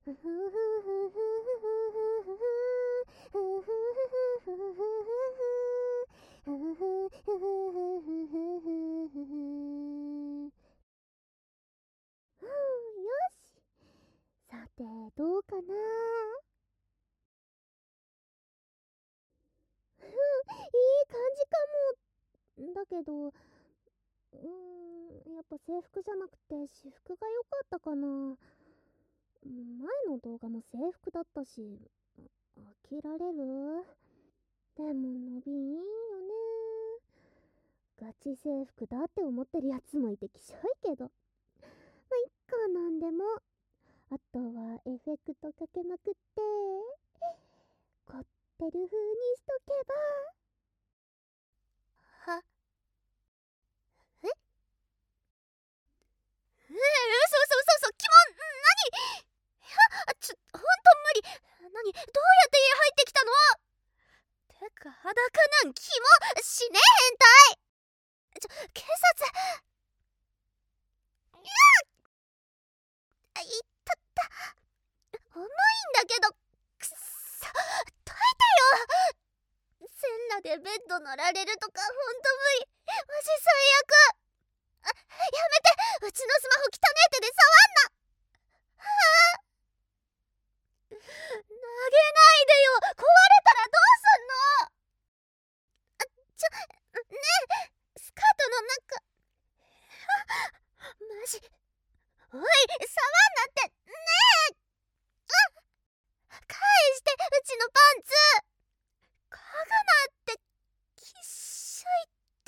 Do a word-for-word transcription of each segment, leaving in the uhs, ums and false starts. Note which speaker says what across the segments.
Speaker 1: ふふふふふよし、さてどうかな。いい感じかも。だけど、うーん、やっぱ制服じゃなくて私服が良かったかな。前の動画も制服だったし、飽きられる。でも伸びいいよね。ガチ制服だって思ってるやつもいてきしょいけど、まあいっか。なんでもあとはエフェクトかけまくって凝ってる風にしとけば。はえええー、嘘嘘嘘嘘、キモ。何。あ、ちょ、ほんと無理。何、どうやって家入ってきたの。てか裸なんキモ。死ね変態。ちょ、警察。いやあ、いったった。重いんだけど。くっそ、どいてよ。全裸でベッド乗られるとかほんと無理。マジ最悪。あ、やめて。うちのスマホ汚ねえ手で触んな。はあ、投げないでよ。壊れたらどうすんの。あ、ちょ、ねえ、スカートの中。マジ。おい、触んなってねえ。あ、返して、うちのパンツ。嗅ぐなって。きっしょいって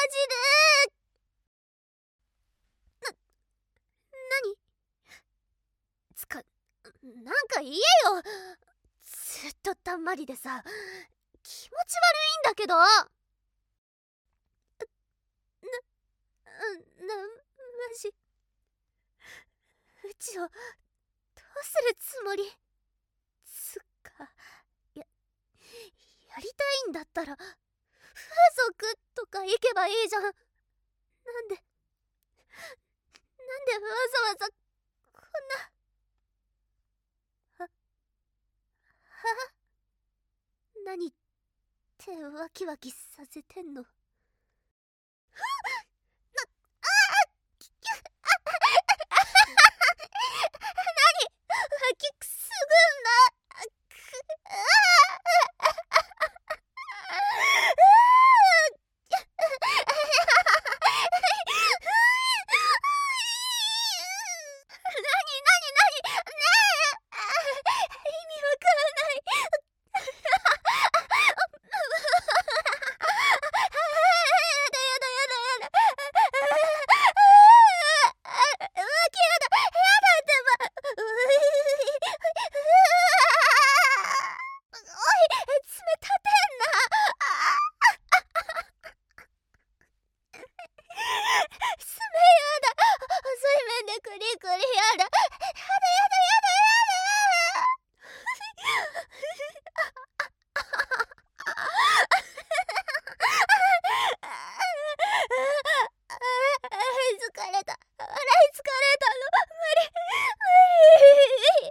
Speaker 1: マジで。な、なに。つか、なんか言えよ。ずっとたんまりでさ、気持ち悪いんだけど。な、な、マジ。うちをどうするつもり。つか、や、やりたいんだったら風俗とか行けばいいじゃん。なんで、なんでわざわざこんな。は、は何ってワキワキさせてんの。な、ああ、ききゅあ何、脇くすぐんな。あくあなになになにねえ、意味わからない。やだやだやだやだ。浮気やだやだってば。おい、爪立てんな。爪やだ。細い面でクリクリやだ。やだやだやだやだ。疲れた。笑い疲れたの。無理無理。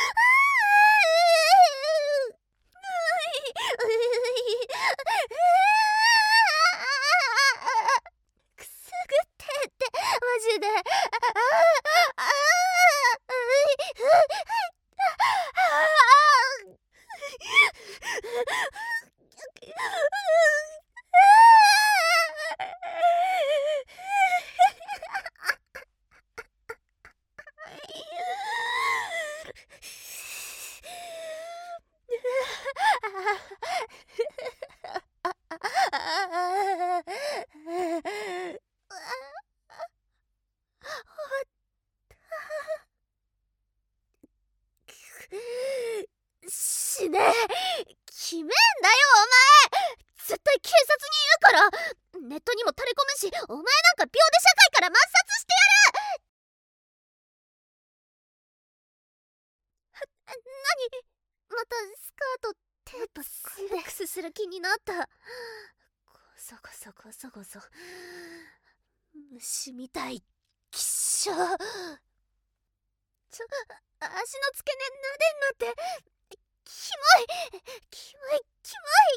Speaker 1: くすぐってってマジで。死ねえ。決めんだよお前。絶対警察に言うから。ネットにも垂れ込むし、お前なんか秒で社会から抹殺してやる。なに、またスカートテープセックスする気になった。こそこそこそこそ虫みたい。きっしょ。 ちょ、足の付け根撫でんなって。キモいキモいキモい。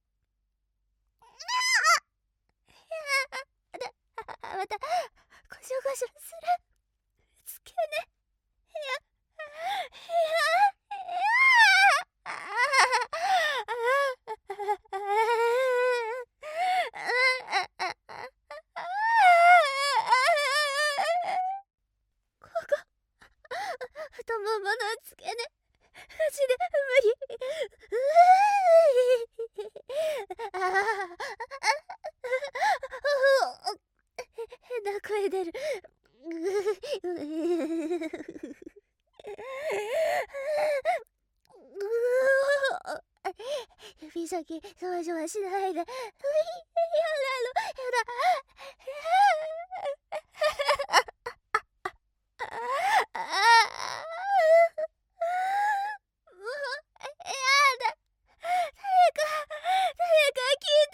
Speaker 1: あだあまたゴショゴショする。付け根部屋部屋ここ太ももの付け根マジで無理。ああ変な声出る。指先そわそわしないで。やだのやだ。もうやだ。誰か誰か聞いて。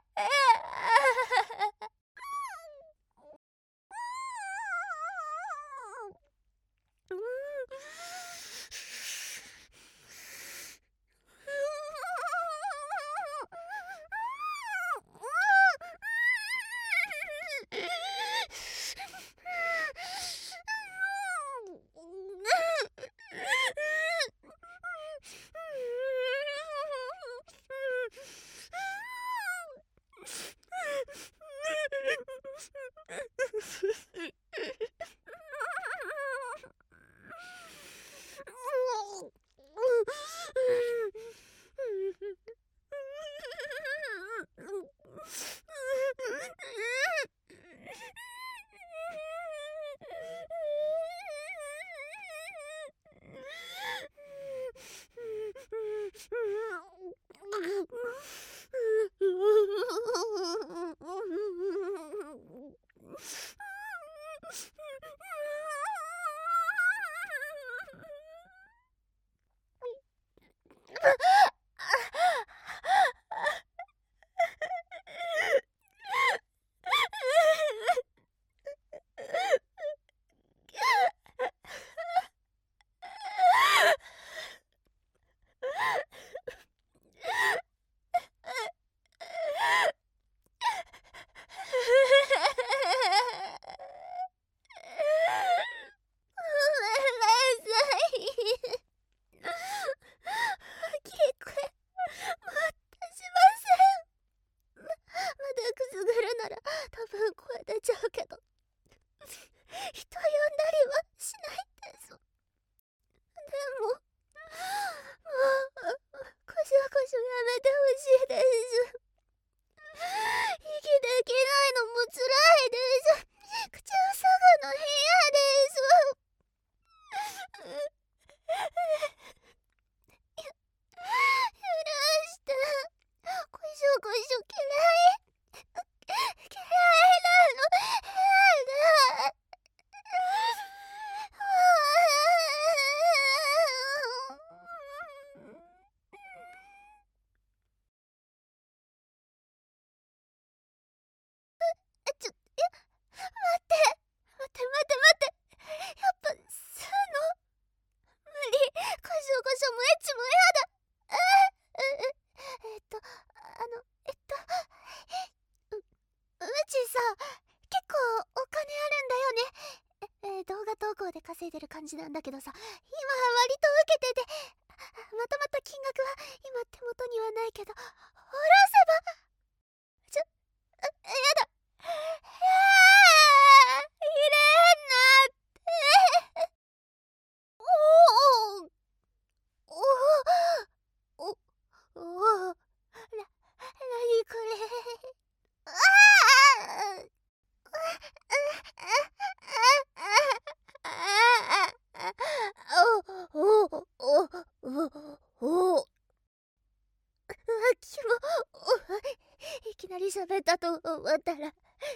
Speaker 1: 稼いでる感じなんだけどさ、今は割と受けてて、まとまった金額は今手元にはないけど、下ろせば。ちょ、やだ。いやー、入れんなって。おおおおおおな、なにこれ。ああおおおおおキモいきなり喋ったと思ったら気持ちいいだ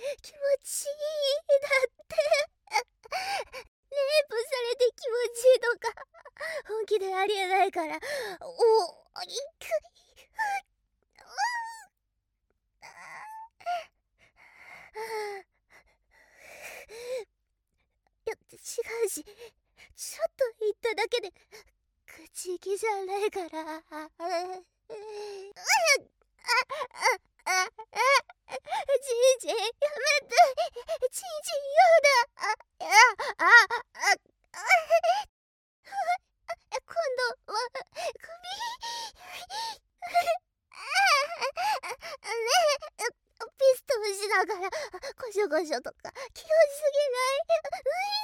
Speaker 1: ってレイプされて気持ちいいとか本気でありえないからおおいくいや違うしちょっと言っただけで口利じゃないから。ああああじいじやめて。じいじ嫌だ。あああああ今度は首。ねえ、ピストンしながらコショコショとか気をしすぎない。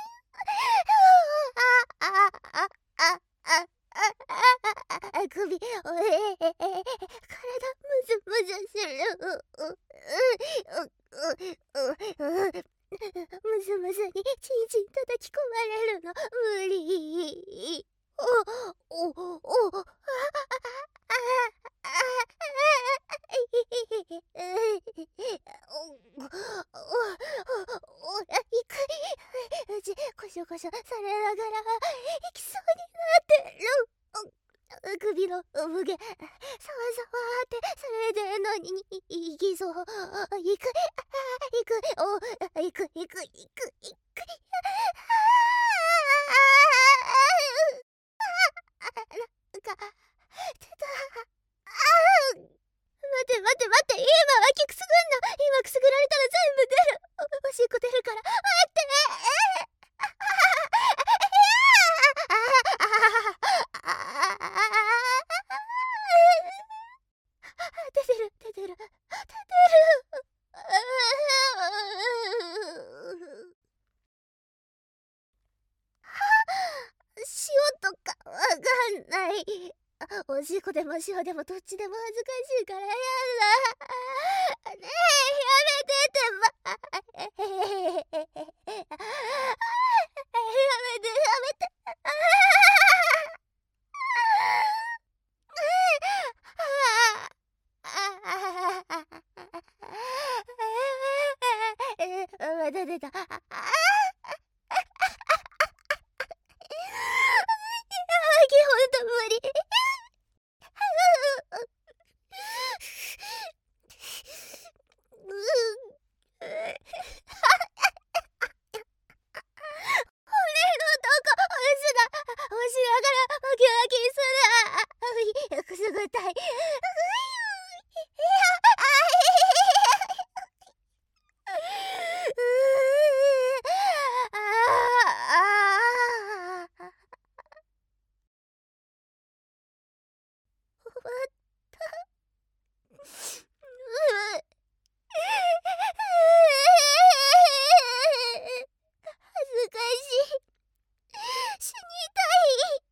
Speaker 1: ああああああ首、おえ体ムズムズする。ムズムズにチンチン叩き込まれるの無理。おおおあこしょこしょされながら行きそうになってる。首の産毛さわさわってされてんのに行きそう。行く行くお行く行く行く行く。なんか出た。待って待って待って、今脇くすぐんな。今くすぐられたら全部出る。お、おしっこ出るから待って。出てる出てる出てる。塩とかわかんない。おしっこでも塩でもどっちでも恥ずかしいからやだ。ねえやめてってば。やめてやめて。また出た。ほんと無理。くすぐったい。恥ずかしい。死にたい。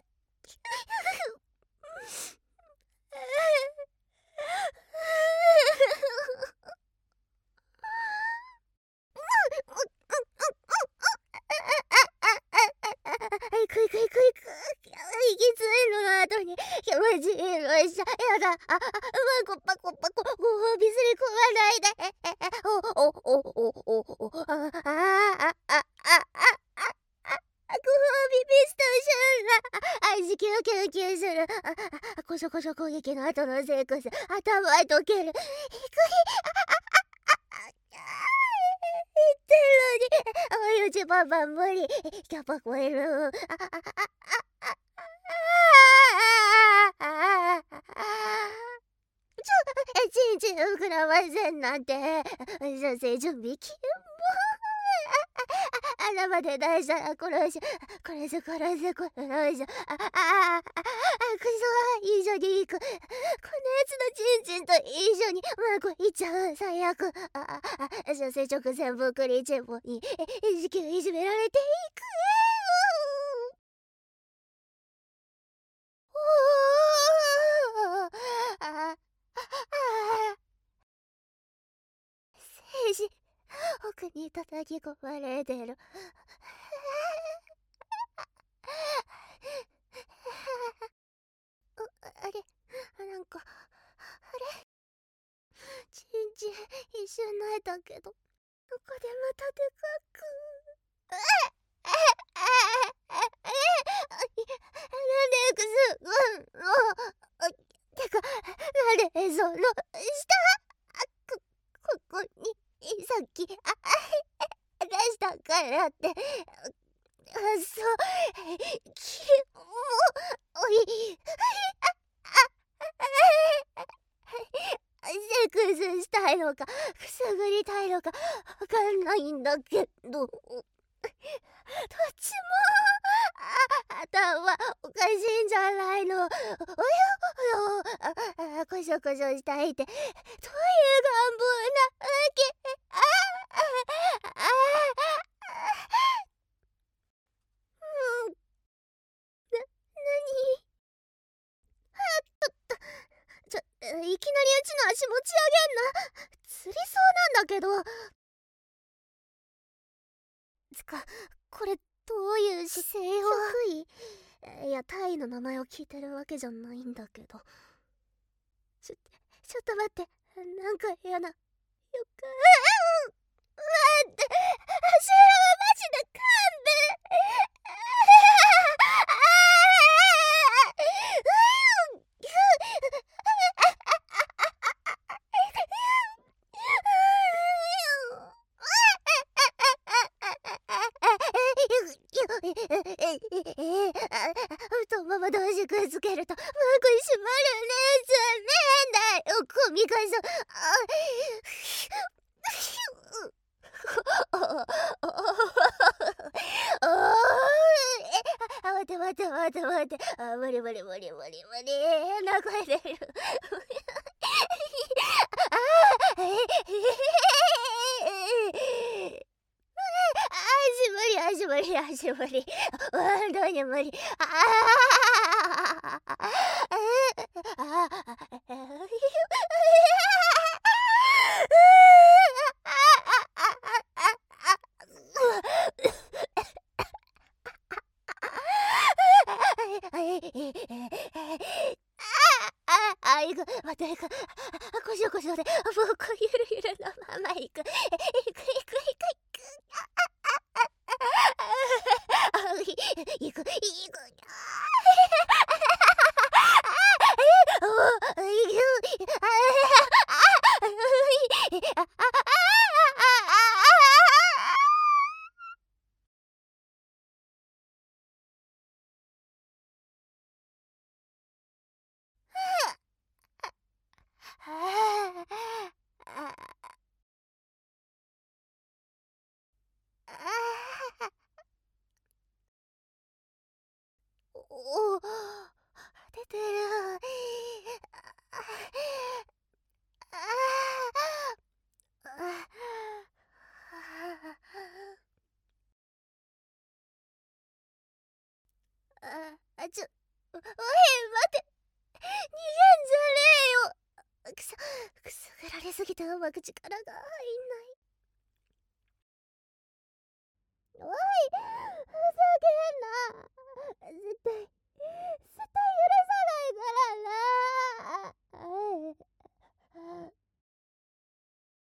Speaker 1: 行く行く行く行く。息ついのの後に気持ちいいのしちゃやだ。ああ、うまくパコパコご褒美すり込まないで。おおおおおおああああああご褒美ピストシュンラ。味キューキューキューする。こしょこしょ攻撃の後のセックス頭へ溶ける。低い。言ってるのにお湯ちばば無理。キャパ超える。ちょちんちん膨らませんなんて。射精準備キモ。あらまで大事な殺し殺す殺す殺す。あああくそ一緒に行く。このやつのちんちんと一緒にうまくいっちゃう。最悪。ああ射精直線ぶくりチェンボに意識をいじめられていく。政治奥に叩き込まれてる。あれなんかあれちんちん一瞬泣いたけど、どこでまたでかく。なんでくすぐんの。てかなんでその下ここにさっき出したからってそう、きもおいセックスしたいのかくすぐりたいのかわかんないんだけど、どっちもあ頭おかしいんじゃないの。およおよああこしょこしょしたいってどういう願望なわけ。あああうんな何ちょいきなりうちの足持ち上げんな。つりそうなんだけど。つかこれどういう姿勢を。職位いやタイの名前を聞いてるわけじゃないんだけど。ちょちょっと待って、なんか嫌な予感。うわって足裏はマジで勘弁。太もも同士くっつけるとうまく締まるねじゃねえんだよコミカさん。あ待て待て待て待て、あ無理無理無理無理無理、変な声出る。ああ足無理足無理足無理、本当に無理。ああああいくまたいく、こしょこしょでもうこゆるゆるのままいくいくいくいくいくいくいくお出てる。あちょおい待て、逃げんじゃねえよ。くそくすぐられすぎてうまく力が入んない。おいふざけんな絶対